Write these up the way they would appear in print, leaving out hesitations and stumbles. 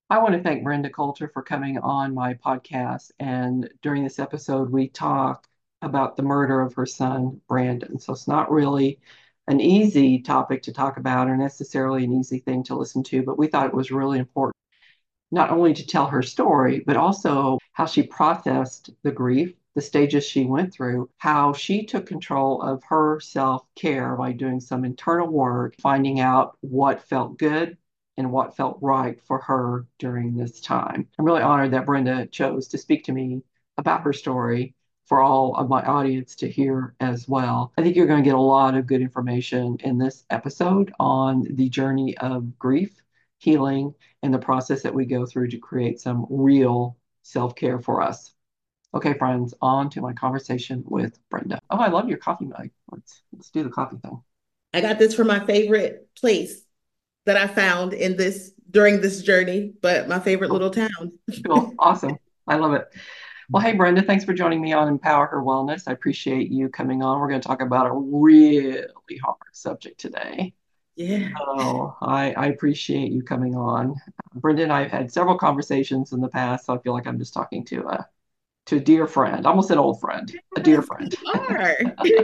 I want to thank Brenda Coulter for coming on my podcast. And during this episode, we talk about the murder of her son, Brandon. So it's not really an easy topic to talk about or necessarily an easy thing to listen to, but we thought it was really important not only to tell her story, but also how she processed the grief, the stages she went through, how she took control of her self care by doing some internal work, finding out what felt good and what felt right for her during this time. I'm really honored that Brenda chose to speak to me about her story for all of my audience to hear as well. I think you're going to get a lot of good information in this episode on the journey of grief, healing, and the process that we go through to create some real self care for us. Okay, friends, on to my conversation with Brenda. Oh, I love your coffee mug. Let's do the coffee thing. I got this from my favorite place that I found in this during this journey, but my favorite Cool, little town. cool, awesome. I love it. Well, hey, Brenda, thanks for joining me on Empower Her Wellness. I appreciate you coming on. We're going to talk about a really hard subject today. Yeah. Oh, I appreciate you coming on. Brenda and I have had several conversations in the past, so I feel like I'm just talking to a dear friend, almost an old friend, a dear Yes, friend. you are.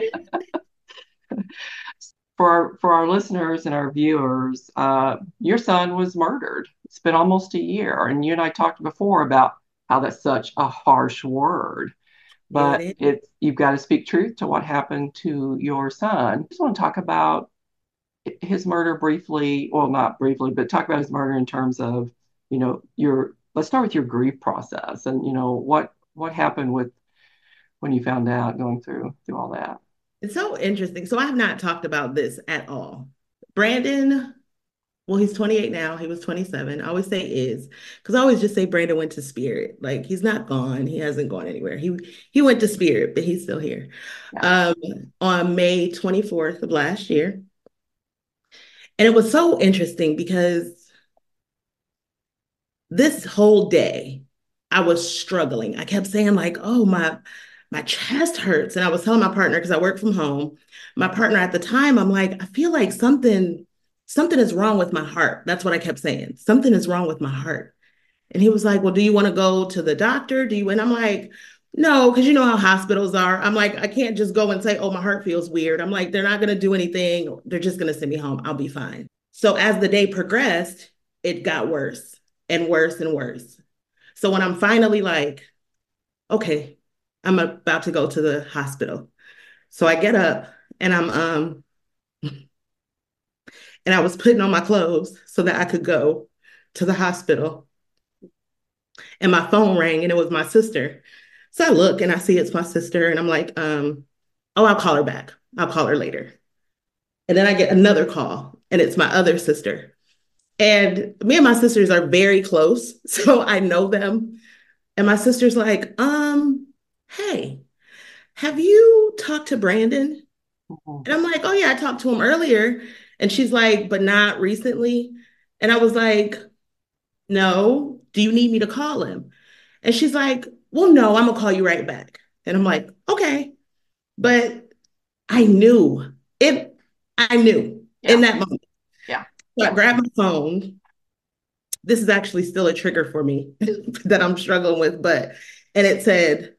For our listeners and our viewers, your son was murdered. It's been almost a year, and you and I talked before about how that's such a harsh word, but It is. it's you've got to speak truth to what happened to your son. I just want to talk about his murder briefly. Well, not briefly, but talk about his murder in terms of, your. Let's start with your grief process, and what happened with when you found out going through all that. It's so interesting. So I have not talked about this at all. Brandon, well, he's 28 now. He was 27. I always say is because I always just say Brandon went to spirit. Like he's not gone. He hasn't gone anywhere. He went to spirit, but he's still here. Yeah. Um, on May 24th of last year. And it was so interesting because this whole day I was struggling. I kept saying like, "Oh, my chest hurts." And I was telling my partner because I work from home. My partner at the time, I'm like, "I feel like something is wrong with my heart." That's what I kept saying. Something is wrong with my heart. And he was like, "Well, do you want to go to the doctor? Do you?" And I'm like, "No, because you know how hospitals are." I'm like, "I can't just go and say, 'Oh, my heart feels weird.'" I'm like, "They're not going to do anything. They're just going to send me home. I'll be fine." So as the day progressed, it got worse and worse and worse. So when I'm finally like, "Okay, I'm about to go to the hospital." So I get up and I was putting on my clothes so that I could go to the hospital. And my phone rang and it was my sister. So I look and I see it's my sister and I'm like, "Oh, I'll call her back. I'll call her later." And then I get another call and it's my other sister. And me and my sisters are very close, so I know them. And my sister's like, "Hey, have you talked to Brandon?" Mhm. And I'm like, "Oh yeah, I talked to him earlier." And she's like, "But not recently." And I was like, "No, do you need me to call him?" And she's like, "Well, no, I'm gonna call you right back." And I'm like, "Okay." But I knew it, I knew in Yeah. that moment. Yeah. So I Yeah. grabbed my phone. This is actually still a trigger for me that I'm struggling with, but and it said,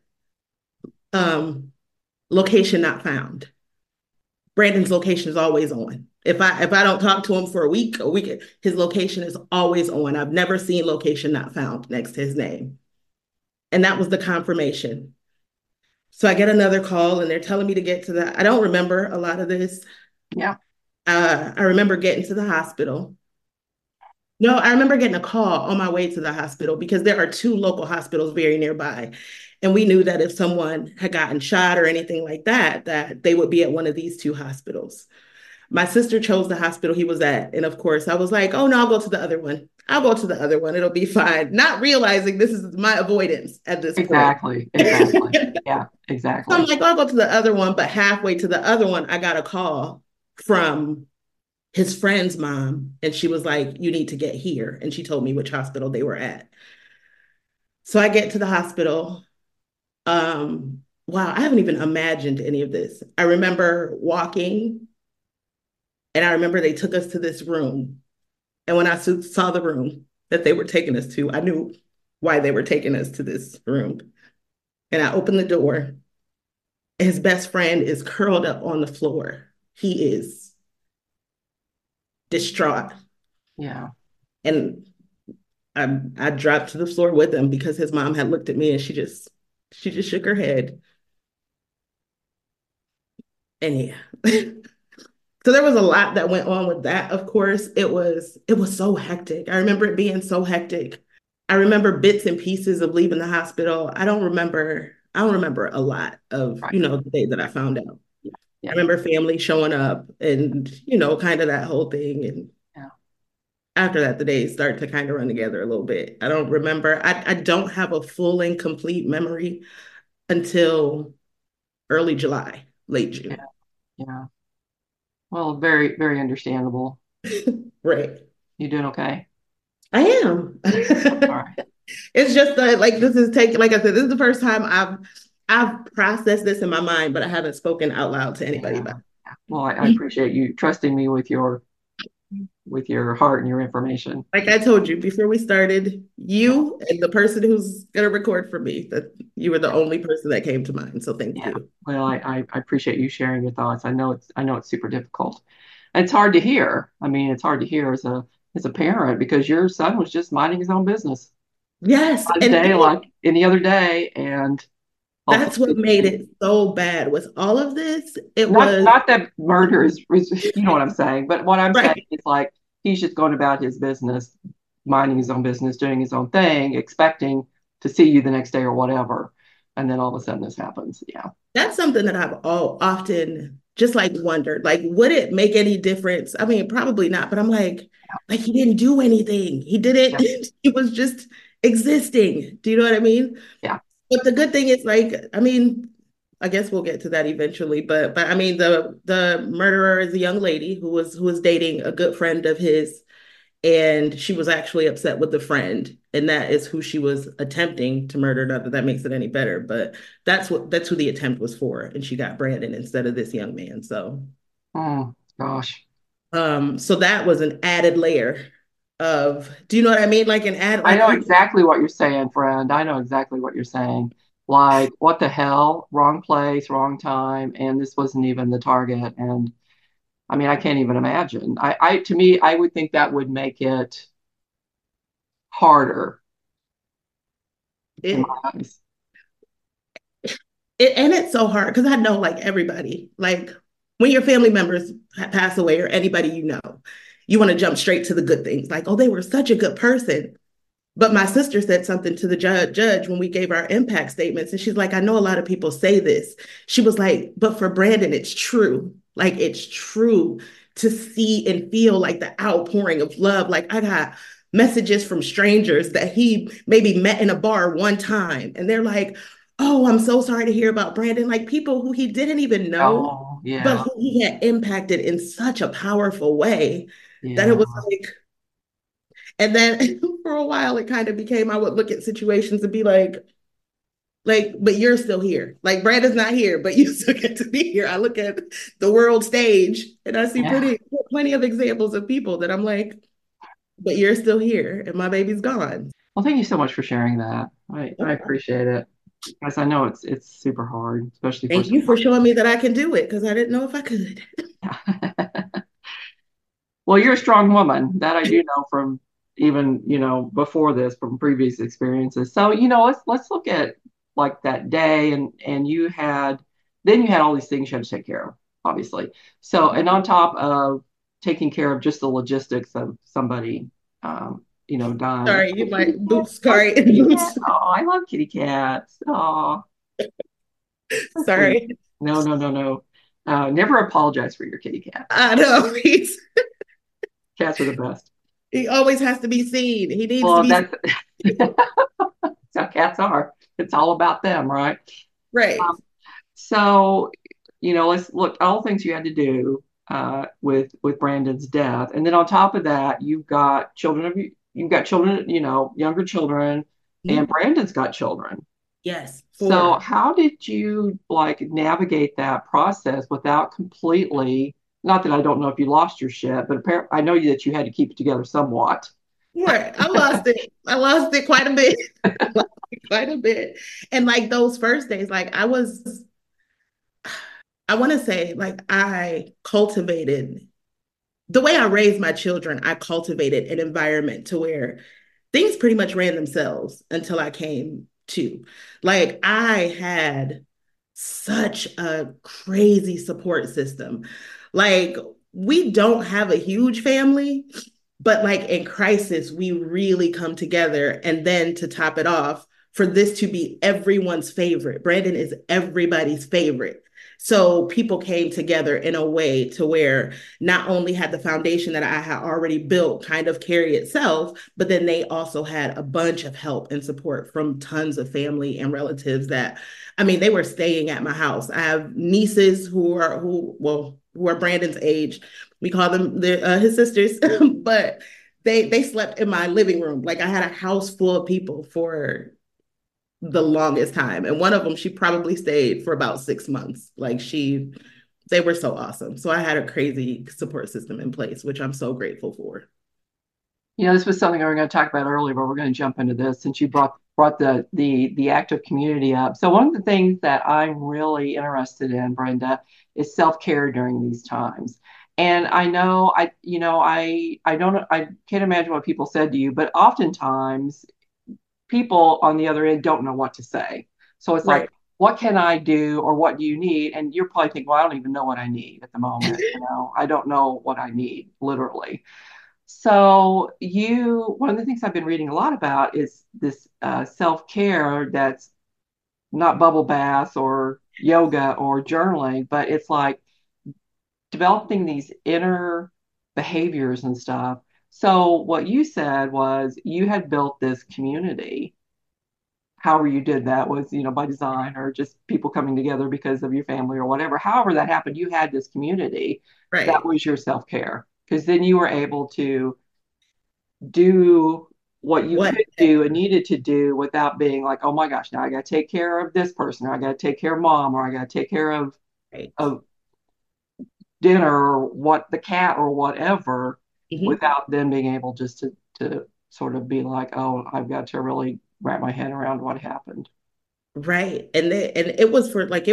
um, location not found. Brandon's location is always on. If I don't talk to him for a week, his location is always on. I've never seen location not found next to his name. And that was the confirmation. So I get another call and they're telling me to get to the, I don't remember a lot of this. Yeah. I remember getting to the hospital. No, I remember getting a call on my way to the hospital because there are two local hospitals very nearby. And we knew that if someone had gotten shot or anything like that, that they would be at one of these two hospitals. My sister chose the hospital he was at. And of course, I was like, "Oh, no, I'll go to the other one. I'll go to the other one. It'll be fine." Not realizing this is my avoidance at this point. Exactly. Exactly. Yeah. So I'm Exactly. like, "Oh, I'll go to the other one." But halfway to the other one, I got a call from his friend's mom. And she was like, "You need to get here." And she told me which hospital they were at. So I get to the hospital. Wow, I haven't even imagined any of this. I remember walking and I remember they took us to this room. And when I saw the room, that they were taking us to. I knew why they were taking us to this room. And I opened the door. His best friend is curled up on the floor. He is distraught. Yeah. And I dropped to the floor with him because his mom had looked at me and she just shook her head. And yeah. So there was a lot that went on with that, of course. It was so hectic. I remember it being so hectic. I remember bits and pieces of leaving the hospital. I don't remember a lot of, Right. the day that I found out. Yeah. I Yeah. remember family showing up and, kind of that whole thing. And Yeah. after that, the days start to kind of run together a little bit. I don't remember. I don't have a full and complete memory until early July, late Yeah. June. Yeah. Well, very, very understandable. Right. You doing okay? I am. All right. It's just that like this is taking, like I said, this is the first time I've processed this in my mind, but I haven't spoken out loud to anybody Yeah. about Well, I it. appreciate you trusting me with your heart and your information. Like I told you before we started, you and the person who's gonna record for me, that you were the Yeah. only person that came to mind. So thank Yeah. you. Well, I appreciate you sharing your thoughts. I know it's super difficult. It's hard to hear. I mean, it's hard to hear as a parent because your son was just minding his own business Yes, on his and day like any other day, and also that's what made it so bad with all of this. It not was not that murder is you know what I'm saying, but what I'm saying right. is like he's just going about his business, minding his own business, doing his own thing, expecting to see you the next day or whatever, and then all of a sudden this happens. Yeah. That's something that I've all often just like wondered, like, would it make any difference? I mean, probably not, but I'm like he didn't do anything. He didn't, Yeah. he was just existing. Do you know what I mean? Yeah. But the good thing is like, I mean, I guess we'll get to that eventually, but I mean the murderer is a young lady who was dating a good friend of his, and she was actually upset with the friend, and that is who she was attempting to murder. Not that that makes it any better, but that's who the attempt was for, and she got Brandon instead of this young man. So Oh gosh. so that was an added layer of, do you know what I mean, like an add, I like know who. exactly what you're saying, friend. I know exactly what you're saying. Like, what the hell? Wrong place, wrong time, and this wasn't even the target. And I mean, I can't even imagine. To me, I would think that would make it harder in it, my eyes. and it's so hard because I know like everybody, like when your family members pass away or anybody you want to jump straight to the good things, like, oh, they were such a good person. But my sister said something to the judge when we gave our impact statements. And she's like, I know a lot of people say this. She was like, but for Brandon, it's true. Like, it's true to see and feel like the outpouring of love. Like, I got messages from strangers that he maybe met in a bar one time. And they're like, oh, I'm so sorry to hear about Brandon. Like, people who he didn't even know, Oh, but yeah, who he had impacted in such a powerful way that it yeah, was like, and then for a while, it kind of became I would look at situations and be like, but you're still here. Like Brandon's not here, but you still get to be here. I look at the world stage and I see yeah. plenty of examples of people that I'm like, but you're still here and my baby's gone. Well, thank you so much for sharing that. I appreciate it. Because I know it's super hard, especially for Thank you someone. for showing me that I can do it because I didn't know if I could. Well, you're a strong woman. That I do know from even, before this, from previous experiences. So, let's look at like that day and you had all these things you had to take care of, obviously. So, and on top of taking care of just the logistics of somebody dying. Sorry, you Kitty might cat. boots. Oh, Sorry, kitty cat. boots. Oh, I love kitty cats. Oh, so sweet. Sorry. No, no, no, no. Never apologize for your kitty cat. I know Cats are the best. he always has to be seen. He needs to Well, be that's how cats are. It's all about them, right? right. So, let's look all the things you had to do with Brandon's death, and then on top of that, you've got children, younger children, and Mhm. Brandon's got children. Yes, So, 4. how did you like navigate that process without completely? Not that I don't know if you lost your shit, but apparently I know that you had to keep it together somewhat. Right. I lost it. I lost it quite a bit. Lost it quite a bit. And like those first days, like I want to say, like I cultivated the way I raised my children, I cultivated an environment to where things pretty much ran themselves until I came to. Like I had such a crazy support system. Like we don't have a huge family, but like in crisis, we really come together. And then to top it off, for this to be everyone's favorite, Brandon is everybody's favorite. So people came together in a way to where not only had the foundation that I had already built kind of carry itself, but then they also had a bunch of help and support from tons of family and relatives that, I mean, they were staying at my house. I have nieces who are Brandon's age. We call them his sisters, but they slept in my living room. Like I had a house full of people for the longest time. And one of them, she probably stayed for about 6 months. They were so awesome. So I had a crazy support system in place, which I'm so grateful for. This was something we were going to talk about earlier, but we're going to jump into this since you brought the active community up. So one of the things that I'm really interested in, Brenda, is self-care during these times. And I know I can't imagine what people said to you, but oftentimes people on the other end don't know what to say. So it's like, Right. what can I do or what do you need? And you're probably thinking, well, I don't even know what I need at the moment. I don't know what I need, literally. So one of the things I've been reading a lot about is this self-care that's not bubble baths or yoga or journaling, but it's like developing these inner behaviors and stuff. So what you said was you had built this community. However you did that was, by design or just people coming together because of your family or whatever. However that happened, you had this community that Right. was your self-care because then you were able to do what you What? could do and needed to do without being like, oh my gosh, now I got to take care of this person, or I got to take care of mom, or I got to take care Right. of dinner, or what the cat, or whatever, Mhm. without them being able just to sort of be like, oh, I've got to really wrap my head around what happened. Right. And it was for like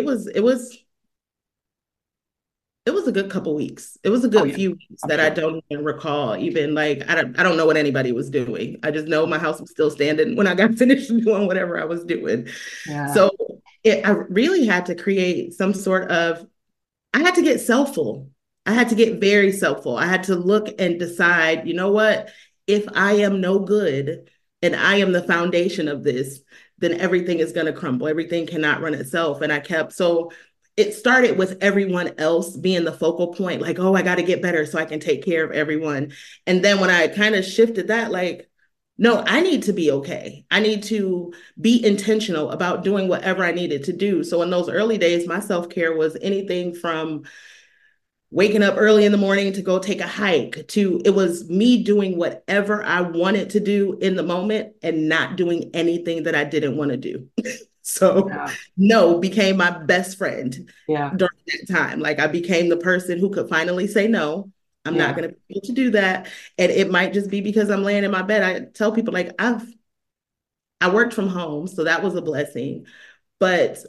it was a good couple weeks. It was a Oh good yeah, few weeks I'm that I sure. don't even recall even like I don't know what anybody was doing. I just know my house was still standing when I got finished doing whatever I was doing. Yeah, So I really had to create some sort of I had to get selfful. I had to get very selfful. I had to look and decide, you know what? If I am no good and I am the foundation of this, then everything is going to crumble. Everything cannot run itself. And I kept, so it started with everyone else being the focal point, like, oh, I got to get better so I can take care of everyone. And then when I kind of shifted that, like, no, I need to be okay. I need to be intentional about doing whatever I needed to do. So in those early days, my self care was anything from waking up early in the morning to go take a hike to it was me doing whatever I wanted to do in the moment and not doing anything that I didn't want to do. So yeah, no became my best friend yeah, during that time. Like I became the person who could finally say no. I'm not yeah, going to be able to do that. And it might just be because I'm laying in my bed. I tell people like I worked from home, so that was a blessing. But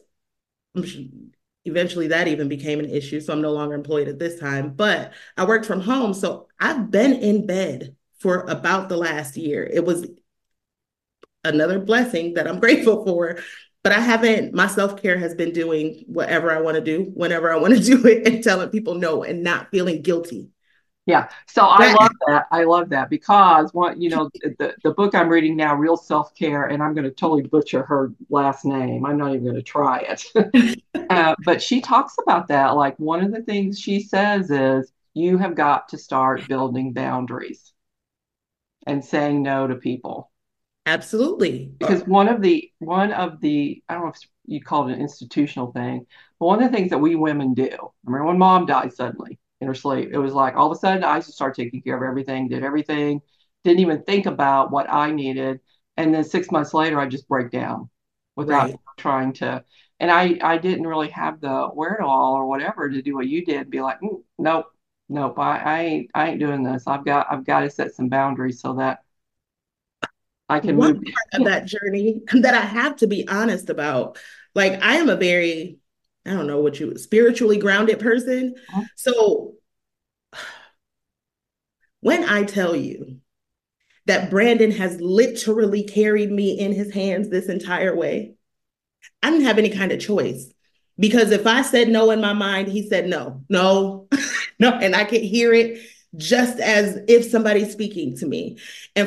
eventually that even became an issue. So I'm no longer employed at this time, but I worked from home. So I've been in bed for about the last year. It was another blessing that I'm grateful for. But I haven't, my self care has been doing whatever I want to do, whenever I want to do it, and telling people no and not feeling guilty. yeah. So I That, love that. I love that because the book I'm reading now, Real Self-Care, and I'm going to totally butcher her last name. I'm not even going to try it. But she talks about that. Like one of the things she says is you have got to start building boundaries and saying no to people. absolutely. Because one of the I don't know if you call it an institutional thing, but one of the things that we women do, I remember when mom died suddenly in her sleep, it was like all of a sudden I used to start taking care of everything, did everything, didn't even think about what I needed. And then 6 months later I just break down without Right. trying to, and I didn't really have the wherewithal or whatever to do what you did, be like, nope, nope, I ain't doing this. I've got to set some boundaries so that I can One move. part of Yeah. that journey that I have to be honest about, like I am a very, I don't know what you spiritually grounded person. So when I tell you that Brandon has literally carried me in his hands this entire way, I didn't have any kind of choice. Because if I said no in my mind, he said no, no, no. And I could hear it just as if somebody's speaking to me. And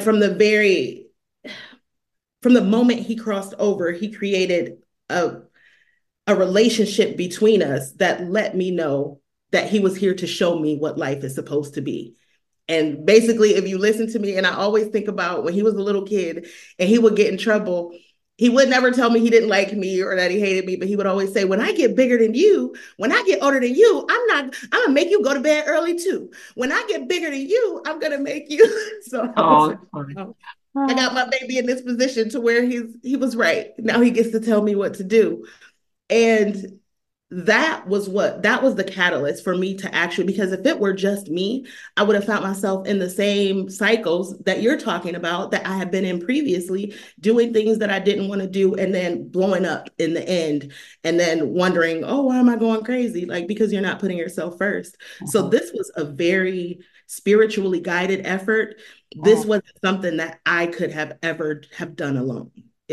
from the moment he crossed over, he created a, a relationship between us that let me know that he was here to show me what life is supposed to be. And basically, if you listen to me, and I always think about when he was a little kid and he would get in trouble, he would never tell me he didn't like me or that he hated me, but he would always say, when I get bigger than you, when I get older than you, I'm gonna make you go to bed early too. When I get bigger than you, I'm gonna make you. So I was Oh, like, that's funny. oh, I got my baby in this position to where he was right. Now he gets to tell me what to do. And that was the catalyst for me to actually, because if it were just me, I would have found myself in the same cycles that you're talking about that I had been in previously, doing things that I didn't want to do and then blowing up in the end and then wondering, oh, why am I going crazy? Like, because you're not putting yourself first. So Mhm. this was a very spiritually guided effort. This Mhm. wasn't something that I could have ever have done alone.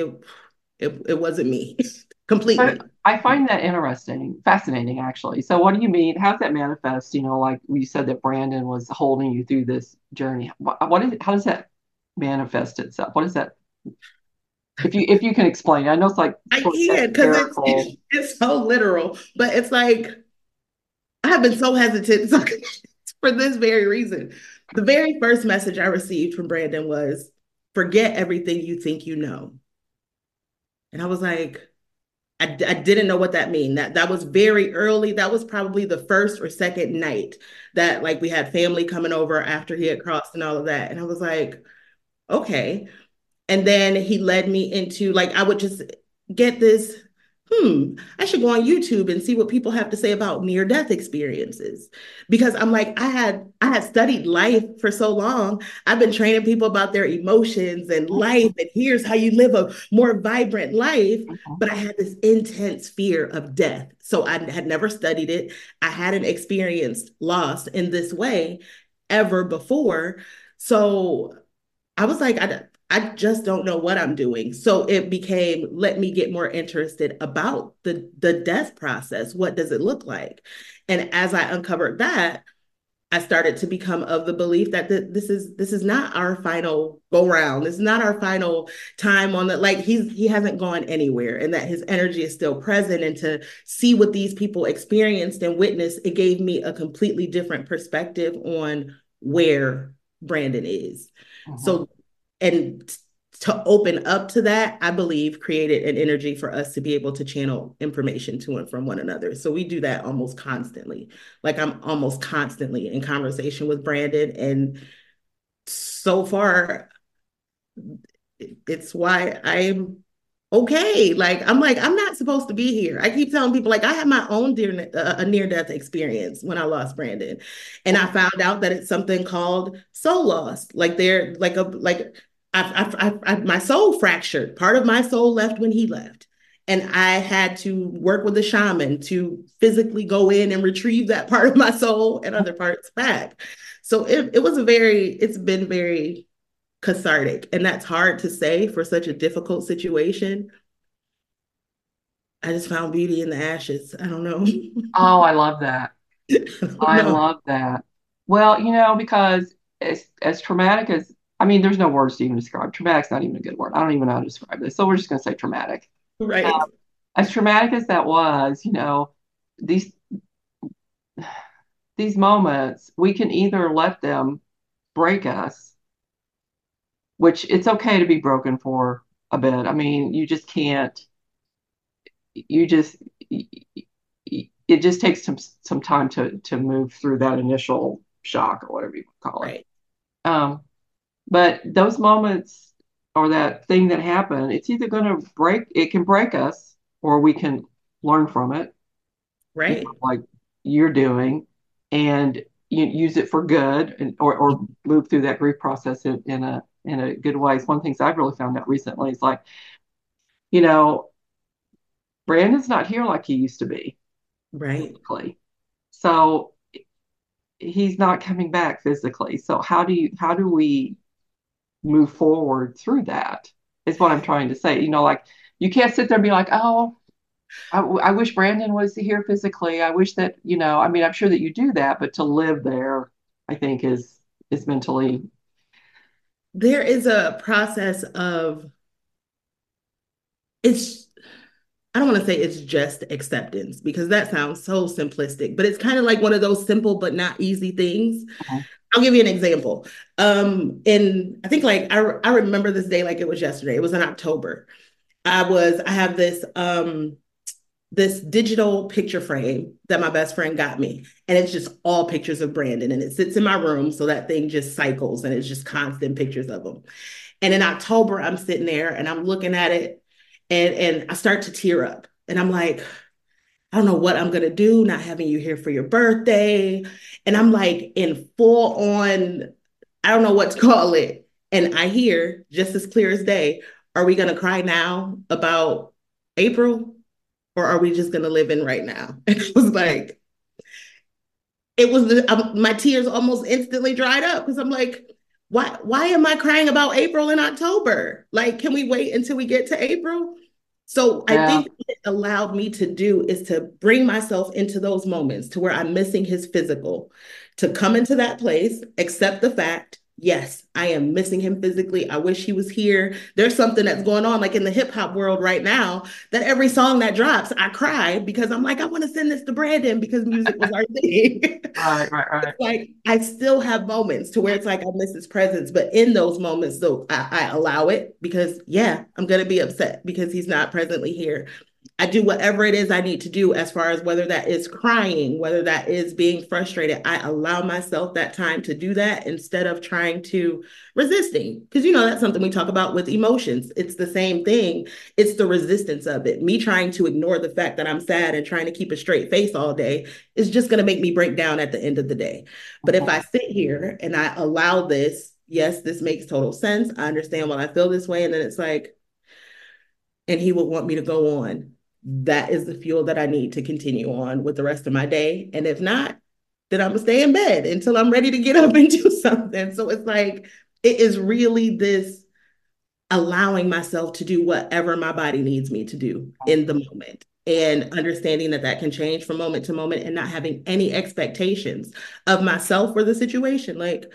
It wasn't me But completely. I find that interesting, fascinating, actually. So, what do you mean? How does that manifest? Like you said that Brandon was holding you through this journey. What is? How does that manifest itself? What is that? If you can explain, I know it's like I sort of can't because esoterical. it's so literal, but it's like I have been so hesitant for this very reason. The very first message I received from Brandon was, "Forget everything you think you know," and I was like, I didn't know what that mean. That was very early. That was probably the first or second night that like we had family coming over after he had crossed and all of that, and I was like, okay. And then he led me into like, I would just get this, I should go on YouTube and see what people have to say about near death experiences. Because I'm like, I had studied life for so long. I've been training people about their emotions and life, and here's how you live a more vibrant life. But I had this intense fear of death. So I had never studied it. I hadn't experienced loss in this way ever before. So I was like, I just don't know what I'm doing. So it became, let me get more interested about the death process. What does it look like? And as I uncovered that, I started to become of the belief that this is not our final go round. This is not our final time on the like he hasn't gone anywhere and that his energy is still present. And to see what these people experienced and witnessed, it gave me a completely different perspective on where Brandon is. Mhm. So and to open up to that, I believe created an energy for us to be able to channel information to and from one another. So we do that almost constantly. Like I'm almost constantly in conversation with Brandon. And so far, it's why I'm okay. Like I'm not supposed to be here. I keep telling people like I had my own a near death experience when I lost Brandon, and I found out that it's something called soul loss. Like they're like my soul fractured. Part of my soul left when he left. And I had to work with a shaman to physically go in and retrieve that part of my soul and other parts back. So it's been very cathartic. And that's hard to say for such a difficult situation. I just found beauty in the ashes. I don't know. Oh, I love that. I don't I know. love that. Well, because as traumatic as I mean, there's no words to even describe. Traumatic's not even a good word. I don't even know how to describe this. So we're just going to say traumatic. Right. As traumatic as that was, these these moments, we can either let them break us, which it's okay to be broken for a bit. I mean, you just can't, you just, it just takes some time to move through that initial shock or whatever you call it. Right. But those moments or that thing that happened, it's either going to it can break us or we can learn from it, Right. like you're doing, and use it for good or move through that grief process in in a good way. It's one of the things I've really found out recently is like, you know, Brandon's not here like he used to be Right. physically. So he's not coming back physically. So how do we move forward through that? Is what I'm trying to say. Like you can't sit there and be like, oh, I wish Brandon was here physically. I wish that, I mean, I'm sure that you do that, but to live there, I think is mentally. There is a process of it's I don't want to say it's just acceptance because that sounds so simplistic, but it's kind of like one of those simple but not easy things. Mhm. I'll give you an example. And I think like I remember this day like it was yesterday. It was in October. I have this digital picture frame that my best friend got me. And it's just all pictures of Brandon. And it sits in my room. So that thing just cycles and it's just constant pictures of him. And in October, I'm sitting there and I'm looking at it and I start to tear up. And I'm like, I don't know what I'm gonna do, not having you here for your birthday. And I'm like in full on, I don't know what to call it. And I hear just as clear as day, are we gonna cry now about April? Or are we just gonna live in right now? And it was like, my tears almost instantly dried up because I'm like, why am I crying about April and October? Like, can we wait until we get to April? So I Yeah. think what it allowed me to do is to bring myself into those moments to where I'm missing his physical, to come into that place, accept the fact, yes, I am missing him physically. I wish he was here. There's something that's going on like in the hip hop world right now that every song that drops, I cry because I'm like, I want to send this to Brandon because music was our thing. Right, right, right. Like I still have moments to where it's like I miss his presence, but in those moments, though, I allow it because yeah, I'm gonna be upset because he's not presently here. I do whatever it is I need to do as far as whether that is crying, whether that is being frustrated. I allow myself that time to do that instead of trying to resisting. Because, that's something we talk about with emotions. It's the same thing. It's the resistance of it. Me trying to ignore the fact that I'm sad and trying to keep a straight face all day is just going to make me break down at the end of the day. But if I Mhm. sit here and I allow this, yes, this makes total sense. I understand why I feel this way. And then it's like, and he would want me to go on. That is the fuel that I need to continue on with the rest of my day. And if not, then I'm gonna stay in bed until I'm ready to get up and do something. So it's like, it is really this allowing myself to do whatever my body needs me to do in the moment and understanding that that can change from moment to moment and not having any expectations of myself or the situation. Like,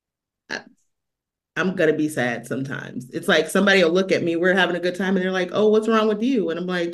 I'm gonna be sad sometimes. It's like somebody will look at me, we're having a good time, and they're like, "Oh, what's wrong with you?" And I'm like,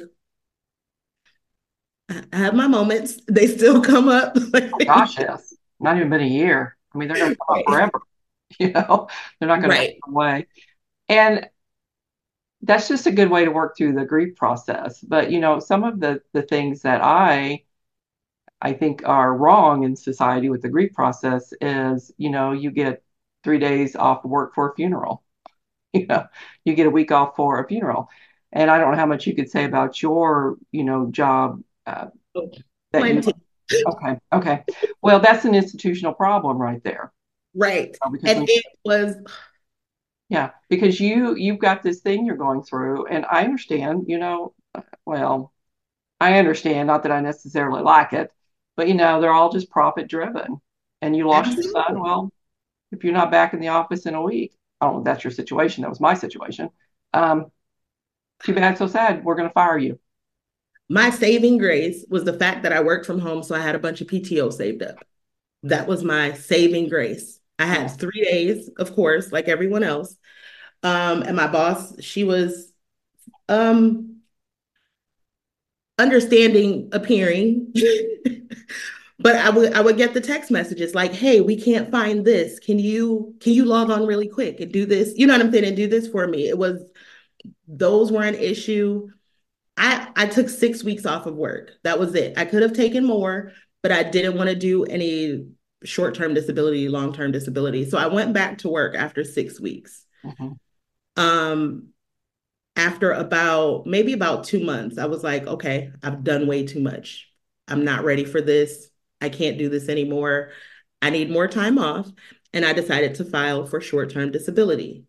I have my moments. They still come up. Oh, gosh, yes. Not even been a year. I mean, they're going to come up Right. forever. You know, they're not going to go Right. away. And that's just a good way to work through the grief process. But some of the things that I think are wrong in society with the grief process is, you get 3 days off of work for a funeral. You know, you get a week off for a funeral. And I don't know how much you could say about your, job that you. Plenty. Okay, okay. Well, that's an institutional problem right there. Right. Because And when it was Yeah, because you've got this thing you're going through, and I understand, well, I understand, not that I necessarily like it, but they're all just profit driven. And you lost your son, absolutely well, if you're not back in the office in a week, oh, that's your situation. That was my situation. Um, Too bad, so sad. We're going to fire you. my saving grace was the fact that I worked from home. So I had a bunch of PTO saved up. That was my saving grace. I had Yeah. 3 days, of course, like everyone else. And my boss, she was um understanding appearing. But I would get the text messages like, "Hey, we can't find this. Can you log on really quick and do this? You know what I'm saying? And do this for me." It was those were an issue. I took 6 weeks off of work. That was it. I could have taken more, but I didn't want to do any short-term disability, long-term disability. So I went back to work after 6 weeks. Mhm. Um, After maybe about 2 months, I was like, okay, I've done way too much. I'm not ready for this. I can't do this anymore. I need more time off. And I decided to file for short term disability.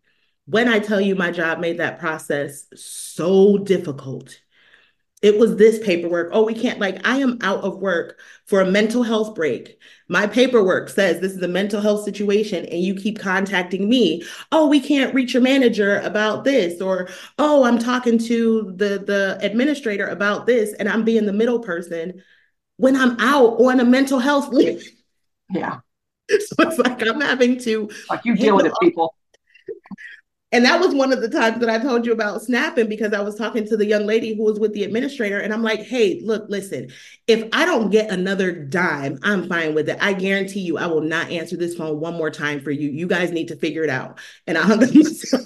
When I tell you my job made that process so difficult, it was this paperwork. Oh, we can't, like, I am out of work for a mental health break. My paperwork says this is a mental health situation, and you keep contacting me. Oh, we can't reach your manager about this, or oh, I'm talking to the administrator about this, and I'm being the middle person when I'm out on a mental health leave. Yeah. So it's like I'm having to Like you pick deal with up. it, people. And that was one of the times that I told you about snapping, because I was talking to the young lady who was with the administrator. And I'm like, hey, look, listen, if I don't get another dime, I'm fine with it. I guarantee you, I will not answer this phone one more time for you. You guys need to figure it out. And I hung up myself.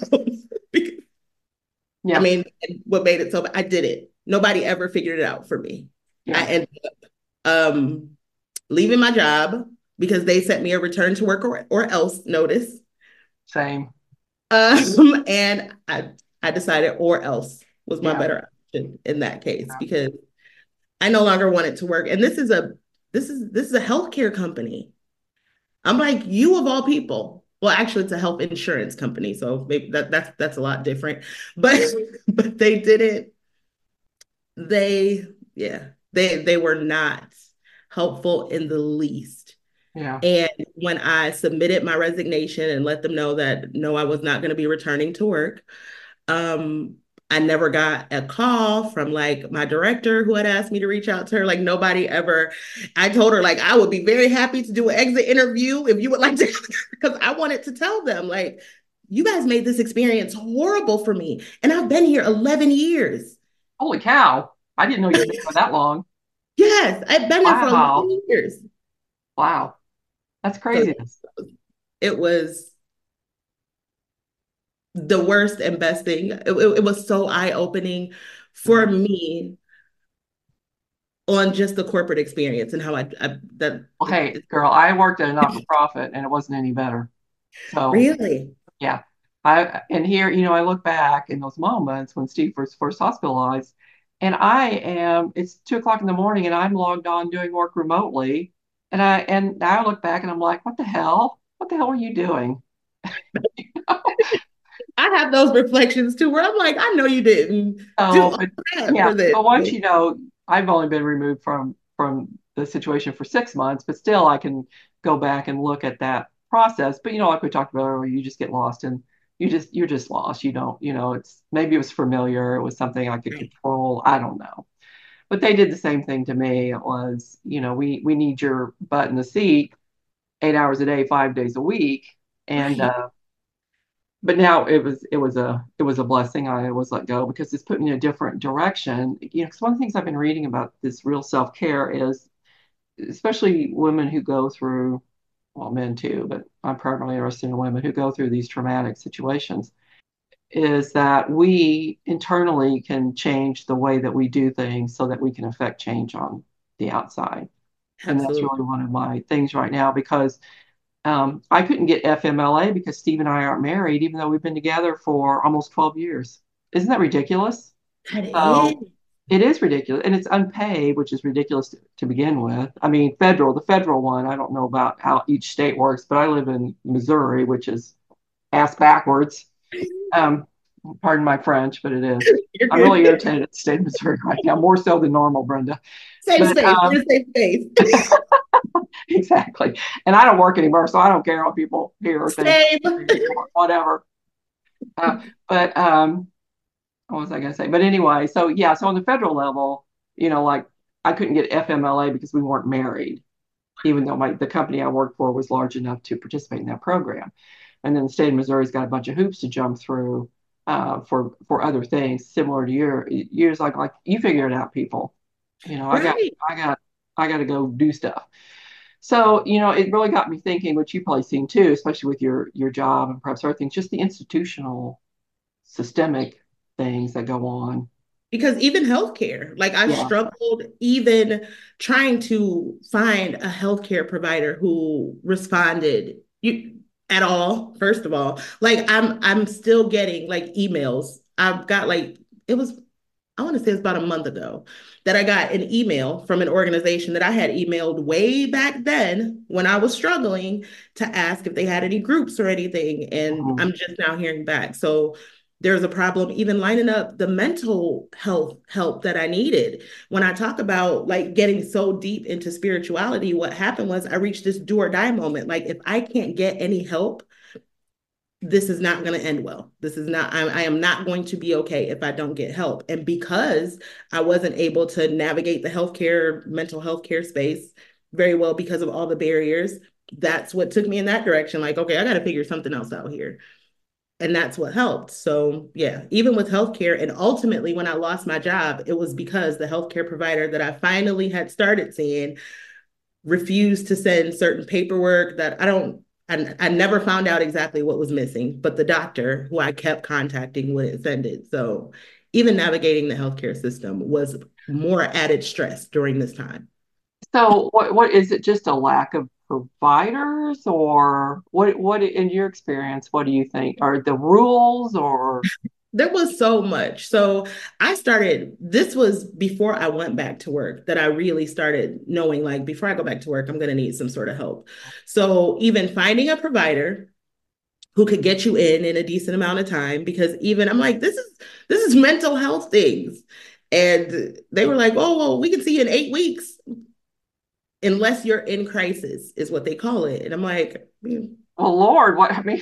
I Yeah. mean, what made it so I did it. Nobody ever figured it out for me. I Yeah. ended up leaving my job because they sent me a return to work or else notice. Same. And I decided or else was my Yeah. better option in that case, because I no longer wanted to work. And this is a healthcare company. I'm like, you of all people. Well, actually, it's a health insurance company, so maybe that's a lot different. But but they didn't. They yeah they were not helpful in the least. Yeah. And when I submitted my resignation and let them know that no, I was not going to be returning to work, um, I never got a call from like my director who had asked me to reach out to her. Like nobody ever. I told her like I would be very happy to do an exit interview if you would like to, because I wanted to tell them like you guys made this experience horrible for me, and I've been here 11 years. Holy cow. I didn't know you'd been for that long. Yes, I've been there for Wow. 11 years. Wow. That's So craziness. it was the worst and best thing. It was so eye-opening for Yeah. me on just the corporate experience and how I that Well, hey, girl, I worked at a not-for-profit and it wasn't any better. So really. yeah. And here, I look back in those moments when Steve was first hospitalized, and it's 2 o'clock in the morning and I'm logged on doing work remotely. And now I look back and I'm like, what the hell? What the hell were you doing? I have those reflections too, where I'm like, I know you didn't do So, all but that yeah, for this. but once I've only been removed from the situation for 6 months, but still I can go back and look at that process. But like we talked about earlier, you just get lost and you're just lost. You don't, it's maybe it was familiar, it was something I could control. I don't know. But they did the same thing to me. It was, we need your butt in the seat 8 hours a day, 5 days a week. And Right. but now it was a blessing I was let go because it's put me in a different direction. Because one of the things I've been reading about this real self-care is, especially women who go through, well, men too, but I'm primarily interested in women who go through these traumatic situations, is that we internally can change the way that we do things so that we can affect change on the outside. And that's Absolutely. really one of my things right now because I couldn't get FMLA because Steve and I aren't married, even though we've been together for almost 12 years. Isn't that ridiculous? That is. So it is ridiculous. And it's unpaid, which is ridiculous to begin with. I mean, the federal one, I don't know about how each state works, but I live in Missouri, which is ass backwards. Um, Pardon my French, but it is. You're I'm really good. irritated at the state of Missouri right now, more so than normal, Brenda. Safe But space. You're safe space. exactly. And I don't work anymore, so I don't care what people hear or think, Same. whatever. Uh, but what was I going to say? But anyway, so yeah, so on the federal level, like I couldn't get FMLA because we weren't married, even though the company I worked for was large enough to participate in that program. And then the state of Missouri's got a bunch of hoops to jump through for other things similar to yours. Like you figure it out, people. I got Right. I got I got to go do stuff. So, it really got me thinking, which you've probably seen too, especially with your job and perhaps other things, just the institutional systemic things that go on. Because even healthcare, like I Yeah. struggled even trying to find a healthcare provider who responded at all, first of all. Like I'm still getting like emails. I've got like it was I want to say it's about a month ago, that I got an email from an organization that I had emailed way back then when I was struggling to ask if they had any groups or anything. And Mhm. I'm just now hearing back. So there's a problem even lining up the mental health help that I needed. When I talk about like getting so deep into spirituality, what happened was I reached this do or die moment. Like, if I can't get any help, this is not going to end well. This is not, I am not going to be okay if I don't get help. And because I wasn't able to navigate the healthcare, mental health care space very well because of all the barriers, that's what took me in that direction. Like, okay, I got to figure something else out here. And that's what helped. So, yeah, even with healthcare, and ultimately when I lost my job, it was because the healthcare provider that I finally had started seeing refused to send certain paperwork that I never found out exactly what was missing, but the doctor who I kept contacting wouldn't send it. So even navigating the healthcare system was more added stress during this time. So what is it, just a lack of providers, or what in your experience, what do you think? Are the rules or There was so much. So this was before I went back to work that I really started knowing, like, before I go back to work, I'm going to need some sort of help. So even finding a provider who could get you in a decent amount of time, because even I'm like, this is mental health things. And they were like, oh, well, we can see you in 8 weeks unless you're in crisis, is what they call it. And I'm like, oh Lord, what I mean,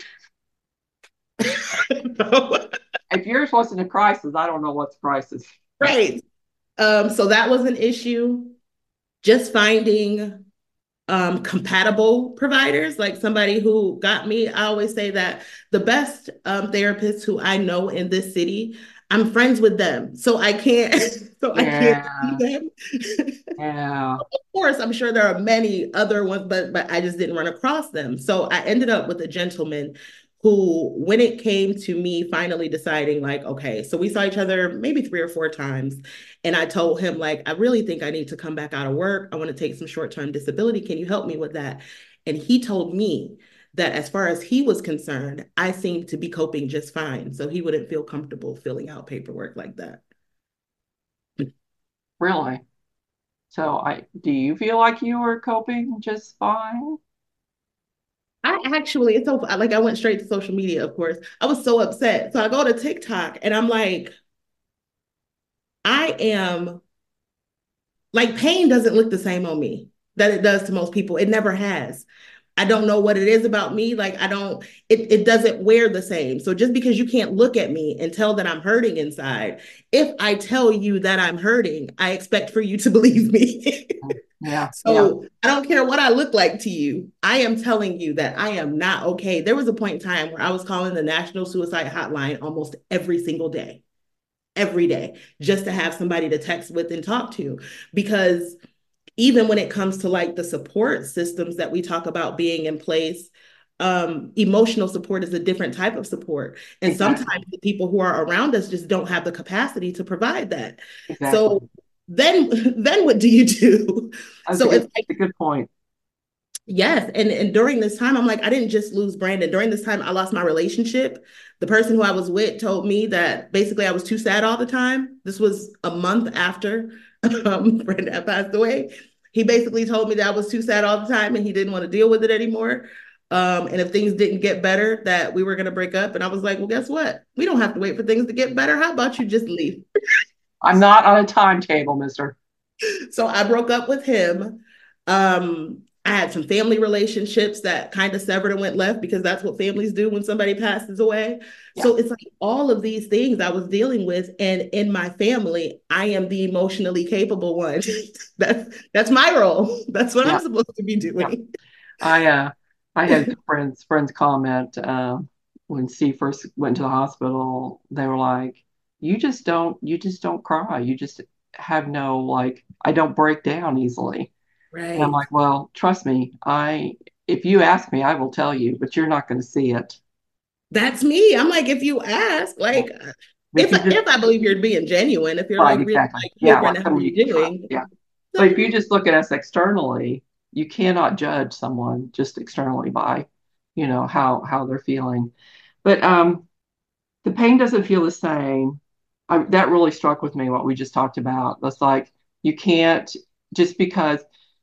no. if yours wasn't a crisis, I don't know what's crisis. Right. So that was an issue. Just finding compatible providers, like somebody who got me. I always say that the best therapists who I know in this city, I'm friends with them, so I can't, so I can't see Yeah, them. yeah. Of course, I'm sure there are many other ones, but I just didn't run across them. So I ended up with a gentleman who, when it came to me finally deciding, like, okay, so we saw each other maybe 3 or 4 times, and I told him, like, I really think I need to come back out of work. I want to take some short-term disability. Can you help me with that? And he told me that as far as he was concerned, I seemed to be coping just fine. So he wouldn't feel comfortable filling out paperwork like that. Really? So I do you feel like you were coping just fine? I actually, it's so like I went straight to social media, of course. I was so upset. So I go to TikTok and I'm like, I am like, pain doesn't look the same on me that it does to most people. It never has. I don't know what it is about me. Like, I don't, it doesn't wear the same. So just because you can't look at me and tell that I'm hurting inside, if I tell you that I'm hurting, I expect for you to believe me. Yeah, yeah. So I don't care what I look like to you. I am telling you that I am not okay. There was a point in time where I was calling the National Suicide Hotline almost every day, just to have somebody to text with and talk to. Because even when it comes to like the support systems that we talk about being in place, emotional support is a different type of support. And Exactly. sometimes the people who are around us just don't have the capacity to provide that. Exactly. So then, then what do you do? That's a So good it's that's a good point. Yes. And during this time, I'm like, I didn't just lose Brandon. During this time, I lost my relationship. The person who I was with told me that basically I was too sad all the time. This was a month after Brandon had passed away. He basically told me that I was too sad all the time and he didn't want to deal with it anymore. And if things didn't get better, that we were going to break up. And I was like, well, guess what? We don't have to wait for things to get better. How about you just leave? I'm not on a timetable, mister. So I broke up with him. I had some family relationships that kind of severed and went left because that's what families do when somebody passes away. Yeah. So it's like all of these things I was dealing with, and in my family, I am the emotionally capable one. That's my role. That's what I'm Yeah. supposed to be Yeah. doing. I uh I had friends comment when Steve first went to the hospital, they were like, you just don't cry. You just have no like I don't break down easily. And I'm Right. like, well, trust me, I if you ask me, I will tell you, but you're not going to see it. That's me. I'm like, if you ask, Yeah. like, But if you just if I believe you're being genuine, if you're right, like really exactly. like Yeah, caring, like how are someone you you can trust. doing? Yeah. But if you So just look at us externally, you cannot judge someone just externally by, how they're feeling. But the pain doesn't feel the same. that really struck with me what we just talked about. That's like you can't just because,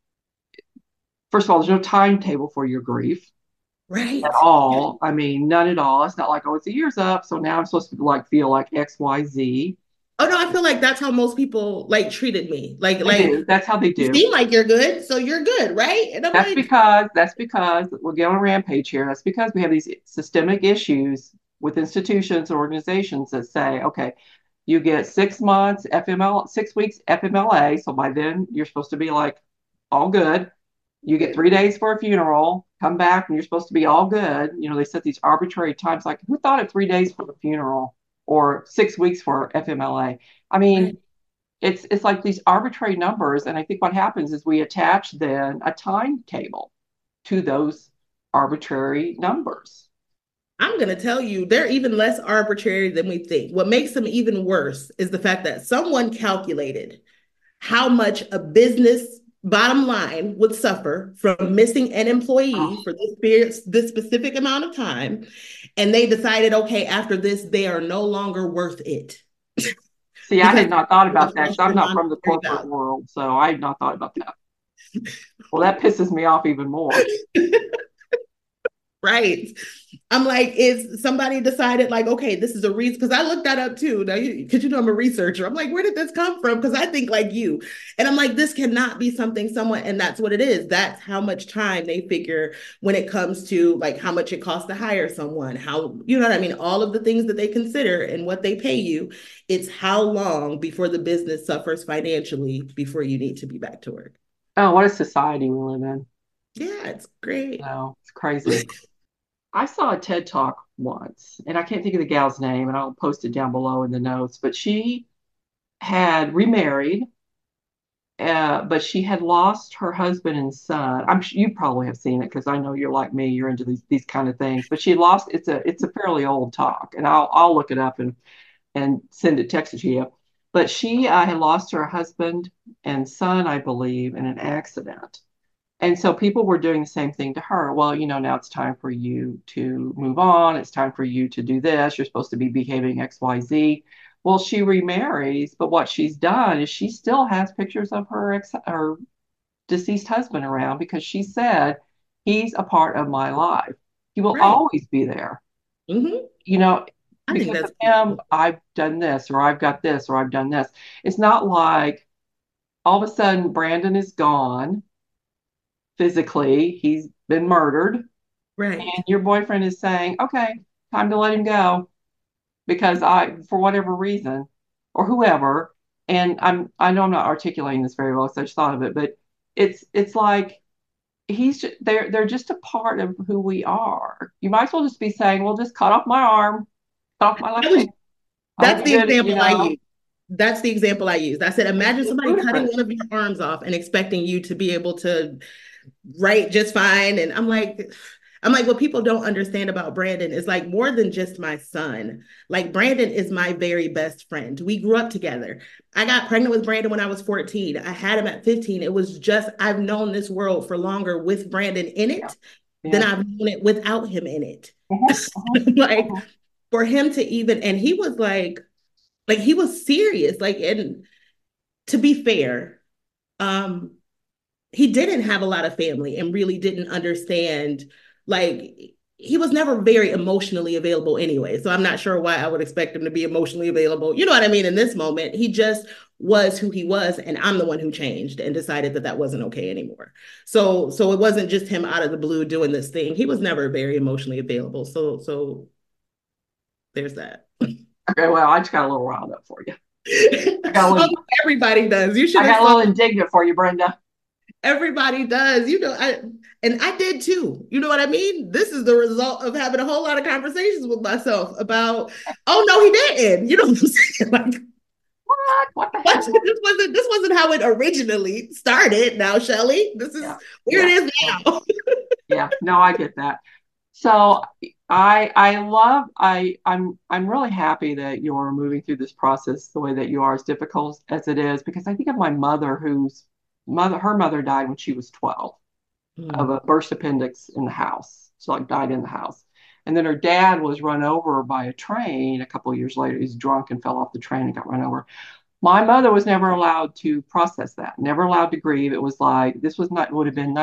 first of all, there's no timetable for your grief at Right. all. I mean, none at all. It's not like, oh, it's a year's up, so now I'm supposed to like feel like X, Y, Z. Oh no, I feel like that's how most people like treated me. They do. That's how they You do. seem like you're good, so you're good, right? And I'm like, That's because we'll get on a rampage here. That's because we have these systemic issues with institutions and organizations that say, okay, you get 6 months FML, 6 weeks FMLA. So by then you're supposed to be like all good. You get 3 days for a funeral, come back and you're supposed to be all good. You know, they set these arbitrary times. Like who thought of 3 days for the funeral or 6 weeks for FMLA? I right. mean, it's like these arbitrary numbers, and I think what happens is we attach then a timetable to those arbitrary numbers. I'm going to tell you, they're even less arbitrary than we think. What makes them even worse is the fact that someone calculated how much a business bottom line would suffer from missing an Oh, employee for this specific amount of time. And they decided, okay, after this, they are no longer worth it see, I because had not thought about that because I'm of not from the monetary corporate world, so I had not thought about that. Well, that pisses me off even more. value. Right. I'm like, is somebody decided like, okay, this is a reason? Because I looked that up too. Now, because you know I'm a researcher. I'm like, where did this come from? Because I think like you, and I'm like, this cannot be something someone, and that's what it is. That's how much time they figure when it comes to like how much it costs to hire someone. How you know what I mean? All of the things that they consider and what they pay you. It's how long before the business suffers financially before you need to be back to work. Oh, what a society we live in. Yeah, it's great. No, it's crazy. I saw a TED talk once, and I can't think of the gal's name, and I'll post it down below in the notes, but she had remarried, but she had lost her husband and son. You probably have seen it because I know you're like me, you're into these kind of things. But she lost. It's a fairly old talk, and I'll look it up and send it text it to you. But she had lost her husband and son, I believe, in an accident. And so people were doing the same thing to her. Well, now it's time for you to move on. It's time for you to do this. You're supposed to be behaving XYZ. Well, she remarries, but what she's done is she still has pictures of her deceased husband around because she said, he's a part of my life. He will Right. always be there. Hmm. You know, I think because of that's him, beautiful. I've done this or I've got this or I've done this. It's not like all of a sudden Brandon is gone physically. He's been murdered. Right. And your boyfriend is saying, okay, time to let him go because for whatever reason, or whoever, and I know I'm not articulating this very well, so I just thought of it, but it's like they're just a part of who we are. You might as well just be saying, well, just cut off my arm, cut off my I left was, hand. I hope that's you're the good, example I used. That's the example I used. I said, imagine it's somebody cutting ludicrous. one of your arms off and expecting you to be able to write just fine. And I'm like, what people don't understand about Brandon is like more than just my son. Like Brandon is my very best friend. We grew up together. I got pregnant with Brandon when I was 14. I had him at 15. It was just I've known this world for longer with Brandon in Yeah, it than yeah. I've known it without him in it. Mhm, mhm, Like mhm. for him to even and he was like he was serious. Like, and to be fair, um, he didn't have a lot of family and really didn't understand, like, he was never very emotionally available anyway. So I'm not sure why I would expect him to be emotionally available. You know what I mean? In this moment, he just was who he was, and I'm the one who changed and decided that that wasn't okay anymore. So it wasn't just him out of the blue doing this thing. He was never very emotionally available. So there's that. Okay, well, I just got a little riled up for you. I got a Oh, little, everybody does. You should I have got a saw. little indignant for you, Brenda. Everybody does. And I did too. You know what I mean? This is the result of having a whole lot of conversations with myself about, oh no, he didn't. You know what I'm saying? Like, What? What the what? hell? This wasn't how it originally started. Now, Shelly, this is Yeah, where it yeah, is yeah, now. yeah. No, I get that. So I'm really happy that you're moving through this process the way that you are, as difficult as it is, because I think of my mother her mother died when she was 12 of Mm, a burst appendix in the house. She like died in the house. And then her dad was run over by a train a couple of years later. He's drunk and fell off the train and got run over. My mother was never allowed to process that, never allowed to grieve. It was like, this was not, would have been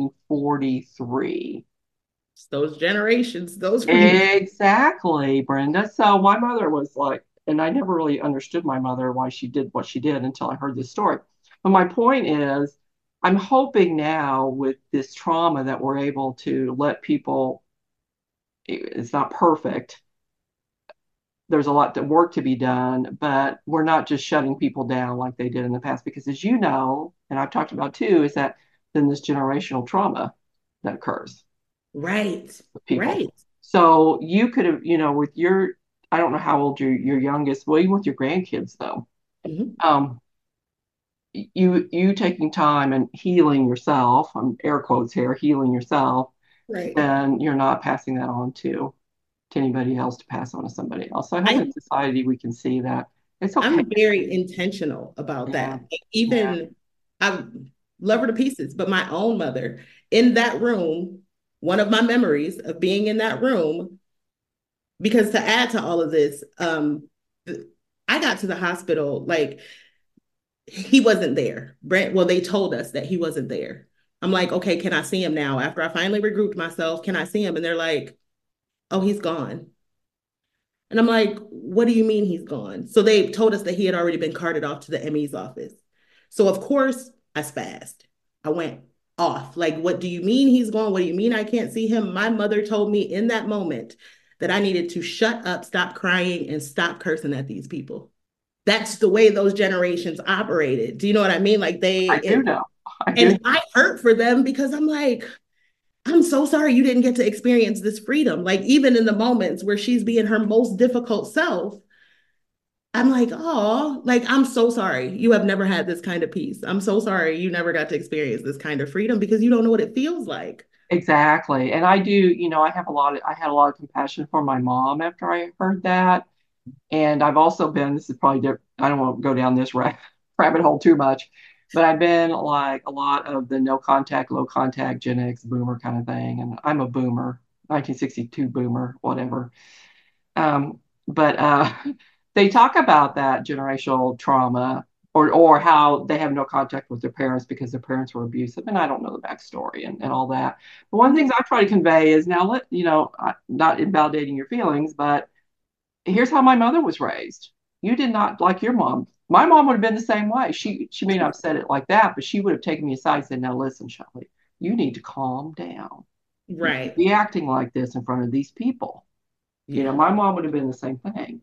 1943. Those generations, those were Exactly, Brenda. So my mother was like, and I never really understood my mother why she did what she did until I heard this story. But my point is, I'm hoping now with this trauma that we're able to let people, it's not perfect. There's a lot of work to be done, but we're not just shutting people down like they did in the past. Because as you know, and I've talked about too, is that then this generational trauma that occurs right, with people. right. So you could have, with your, I don't know how old your youngest, well, even with your grandkids though, Mhm. um, you taking time and healing yourself, I'm air quotes here, healing yourself, Right. then you're not passing that on to anybody else to pass on to somebody else. So I hope I in society we can see that it's okay. I'm very intentional about Yeah, that. Like, yeah, even I love her to pieces, but my own mother in that room, one of my memories of being in that room, because to add to all of this, I got to the hospital like he wasn't there. Brent, well, they told us that he wasn't there. I'm like, okay, can I see him now? After I finally regrouped myself, can I see him? And they're like, oh, he's gone. And I'm like, what do you mean he's gone? So they told us that he had already been carted off to the ME's office. So of course I spazzed. I went off. Like, what do you mean he's gone? What do you mean I can't see him? My mother told me in that moment that I needed to shut up, stop crying, and stop cursing at these people. That's the way those generations operated. Do you know what I mean? Like I do know. I do. and I hurt for them because I'm like, I'm so sorry you didn't get to experience this freedom. Like, even in the moments where she's being her most difficult self, I'm like, oh, like, I'm so sorry you have never had this kind of peace. I'm so sorry you never got to experience this kind of freedom because you don't know what it feels like. Exactly. And I do, I had a lot of compassion for my mom after I heard that. And I've also been, this is probably different, I don't want to go down this rabbit hole too much, but I've been like a lot of the no contact, low contact, Gen X boomer kind of thing. And I'm a boomer, 1962 boomer, whatever. But they talk about that generational trauma or how they have no contact with their parents because their parents were abusive. And I don't know the backstory and all that. But one of the things I try to convey is now not invalidating your feelings, but here's how my mother was raised. You did not like your mom. My mom would have been the same way. She may not have said it like that, but she would have taken me aside and said, now listen, Shelley, you need to calm down. You can't Right. be acting like this in front of these people. Yeah. My mom would have been the same thing.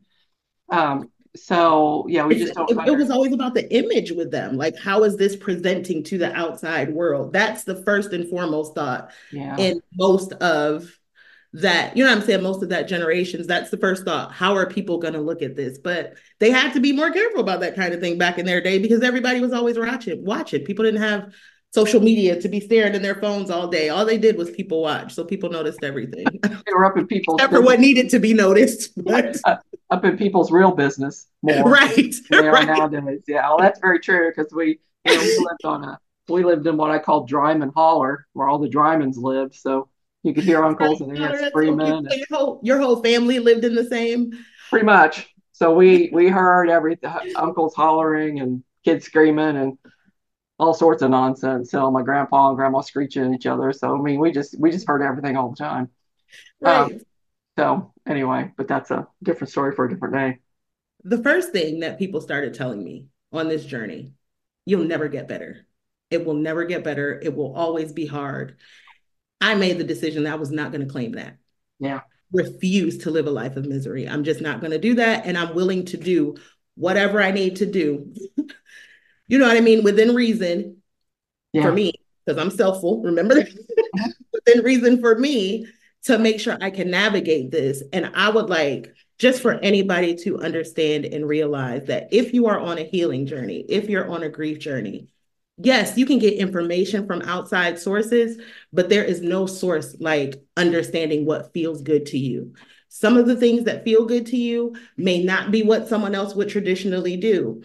So yeah, we just don't It was always about the image with them. Like, how is this presenting to the outside world? That's the first and foremost thought yeah, in most of that, you know what I'm saying? Most of that generations, that's the first thought. How are people going to look at this? But they had to be more careful about that kind of thing back in their day because everybody was always watching. People didn't have social media to be staring in their phones all day. All they did was people watch. So people noticed everything, they were up in people's except for business, what needed to be noticed. But up in people's real business more right, than they are right. nowadays. Yeah, well, that's very true because we lived in what I call Dryman Holler, where all the Drymans lived. So you could hear uncles and aunts That's so cute. screaming, So and your whole family lived in the same. pretty much. So we heard everything, uncles hollering and kids screaming and all sorts of nonsense. So my grandpa and grandma screeching at each other. So I mean, we just heard everything all the time. Um, Right. so anyway, but that's a different story for a different day. The first thing that people started telling me on this journey, you'll never get better. It will never get better. It will always be hard. I made the decision that I was not going to claim that. Yeah, Refuse to live a life of misery. I'm just not going to do that. And I'm willing to do whatever I need to do. You know what I mean? Within reason for yeah, me, because I'm selfful, remember that? Within reason for me to make sure I can navigate this. And I would like just for anybody to understand and realize that if you are on a healing journey, if you're on a grief journey, yes, you can get information from outside sources, but there is no source like understanding what feels good to you. Some of the things that feel good to you may not be what someone else would traditionally do.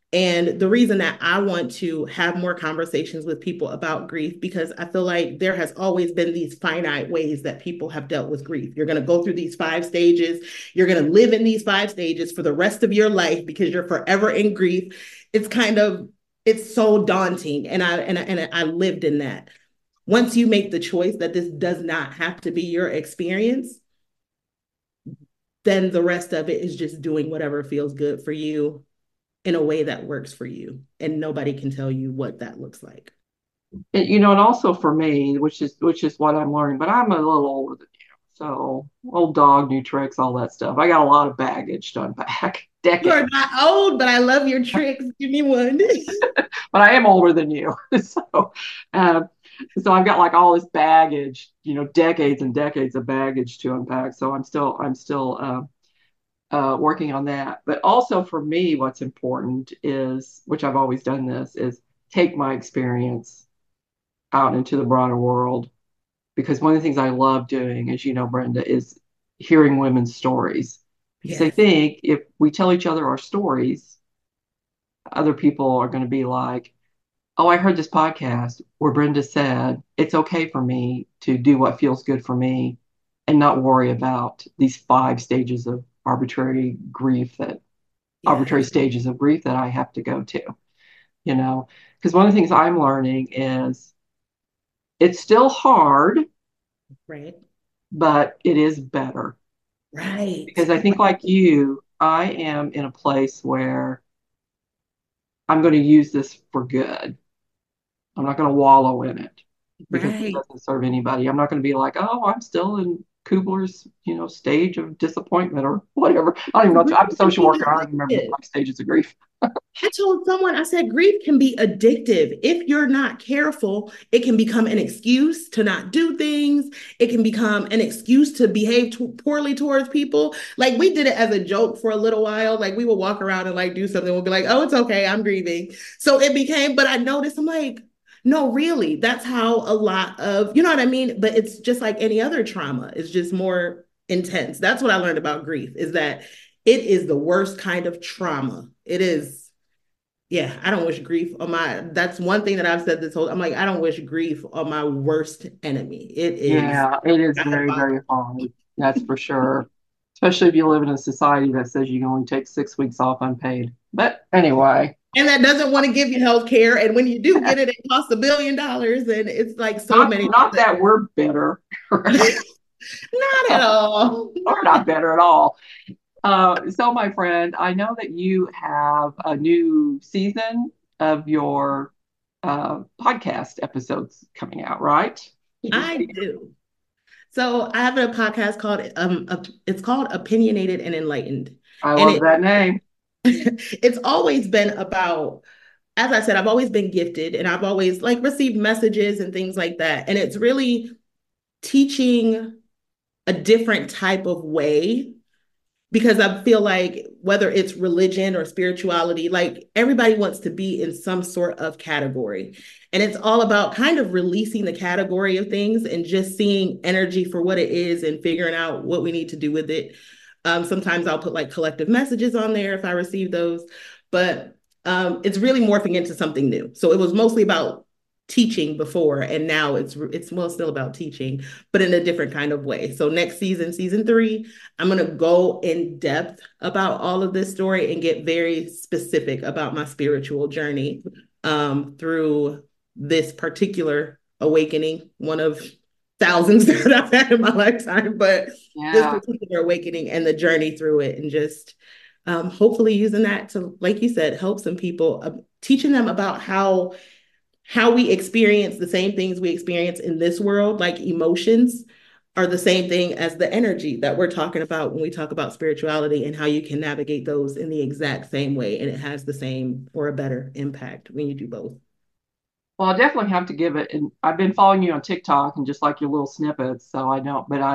And the reason that I want to have more conversations with people about grief, because I feel like there has always been these finite ways that people have dealt with grief. You're going to go through these 5 stages. You're going to live in these 5 stages for the rest of your life because you're forever in grief. It's kind of, it's so daunting. And I lived in that. Once you make the choice that this does not have to be your experience, then the rest of it is just doing whatever feels good for you in a way that works for you. And nobody can tell you what that looks like. And also for me, which is what I'm learning, but I'm a little older than you. So old dog, new tricks, all that stuff. I got a lot of baggage to unpack. You are Decades. not old, but I love your tricks. Give me one. But I am older than you. Um, so I've got like all this baggage, decades and decades of baggage to unpack. So I'm still working on that. But also for me, what's important is, which I've always done this, is take my experience out into the broader world. Because one of the things I love doing, as you know, Brenda, is hearing women's stories. Because I Yes. think if we tell each other our stories, other people are going to be like, oh, I heard this podcast where Brenda said it's okay for me to do what feels good for me and not worry about these 5 stages of arbitrary Yes. stages of grief that I have to go to, you know. Because one of the things I'm learning is it's still hard, Right. but it is better. Right. Because I think, like you, I am in a place where I'm going to use this for good. I'm not going to wallow in it because it Right. doesn't serve anybody. I'm not going to be like, oh, I'm still in Kubler's, stage of disappointment or whatever. I don't even know. Grief I'm a can social be worker. I don't even remember the addictive. 5 stages of grief. I told someone, I said, grief can be addictive. If you're not careful, it can become an excuse to not do things. It can become an excuse to behave poorly towards people. Like we did it as a joke for a little while. Like we would walk around and like do something. We'll be like, oh, it's okay. I'm grieving. So it became, but I noticed, I'm like, no, really, that's how a lot of, you know what I mean? But it's just like any other trauma. It's just more intense. That's what I learned about grief is that it is the worst kind of trauma. It is, yeah, I don't wish grief on my, that's one thing that I've said this whole, I'm like, I don't wish grief on my worst enemy. It is Yeah, it is very, diabolical. very hard. That's for sure. Especially if you live in a society that says you can only take 6 weeks off unpaid. But anyway, And that doesn't want to give you health care. And when you do get it, it costs $1 billion. And it's like so not many not that we're bitter, right? not at all. We're not better at all. So, my friend, I know that you have a new season of your podcast episodes coming out, right? Did you I say? do. So I have a podcast called it's called Opinionated and Enlightened. I And love that name. it's always been about, as I said, I've always been gifted and I've always like received messages and things like that. And it's really teaching a different type of way because I feel like whether it's religion or spirituality, like everybody wants to be in some sort of category. And it's all about kind of releasing the category of things and just seeing energy for what it is and figuring out what we need to do with it. Sometimes I'll put like collective messages on there if I receive those, but it's really morphing into something new. So it was mostly about teaching before, and now it's well still about teaching, but in a different kind of way. So next season, season 3, I'm gonna go in depth about all of this story and get very specific about my spiritual journey through this particular awakening, one of thousands that I've had in my lifetime, but this Yeah. particular awakening and the journey through it, and just hopefully using that to, like you said, help some people, teaching them about how we experience the same things we experience in this world, like emotions are the same thing as the energy that we're talking about when we talk about spirituality and how you can navigate those in the exact same way. And it has the same or a better impact when you do both. Well, I definitely have to give it. And I've been following you on TikTok and just like your little snippets, so I know. But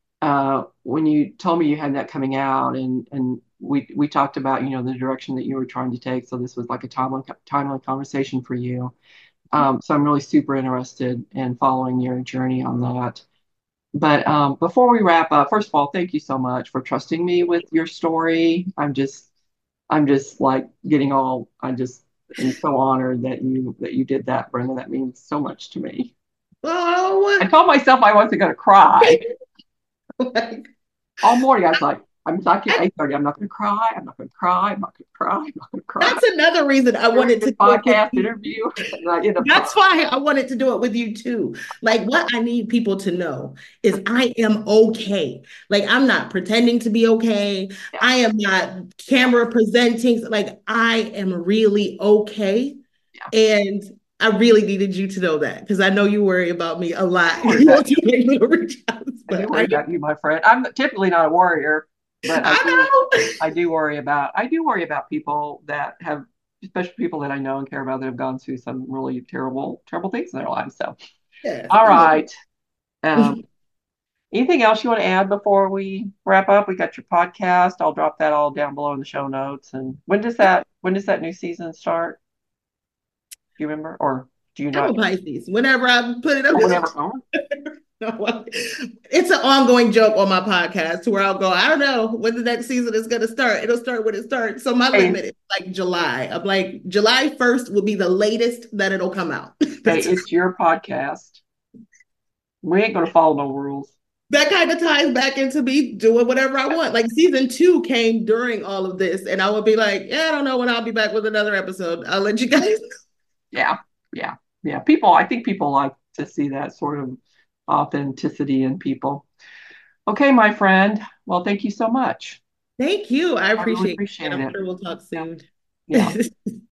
when you told me you had that coming out, and we talked about the direction that you were trying to take. So this was like a timely conversation for you. So I'm really super interested in following your journey on that. But before we wrap up, first of all, thank you so much for trusting me with your story. I'm just like getting all, I just am so honored that you did that, Brenda. That means so much to me. I Oh, told myself I wasn't going to cry like, all morning. I was like, I'm like at I 8:30. I'm not going to cry. I'm not going to cry. I'm not going to cry. I'm not going to cry. That's another reason I During wanted to this do it with podcast you. interview, and I end up That's crying. why I wanted to do it with you too. Like, what I need people to know is I am okay. Like, I'm not pretending to be okay. Yeah, I am not camera presenting. Like, I am really okay. yeah. And I really needed you to know that because I know you worry about me a I do lot. worry You about want you. to make little reach outs, I do but worry about you, my friend. I'm typically not a warrior, but I know. I do worry about people that have, especially people that I know and care about that have gone through some really terrible things in their lives. So, Yes, all I know. right. Um, Anything else you want to add before we wrap up? We got your podcast. I'll drop that all down below in the show notes. And when does that new season start? Do you remember, or do you I'm a not? Pisces. Whenever I put it up, Oh, whenever. Oh, it's an ongoing joke on my podcast where I'll go, I don't know when the next season is going to start. It'll start when it starts. So my hey, limit is like July. I'm like, July 1st will be the latest that it'll come out. hey, it's your podcast. We ain't gonna follow no rules. That kind of ties back into me doing whatever I want. Like season 2 came during all of this, and I would be like, yeah, I don't know when I'll be back with another episode. I'll let you guys know. Yeah, yeah, yeah. I think people like to see that sort of authenticity in people. Okay, my friend. Well, thank you so much. Thank you. I I really appreciate it. And appreciate I'm it. sure we'll talk Yeah, soon. yeah.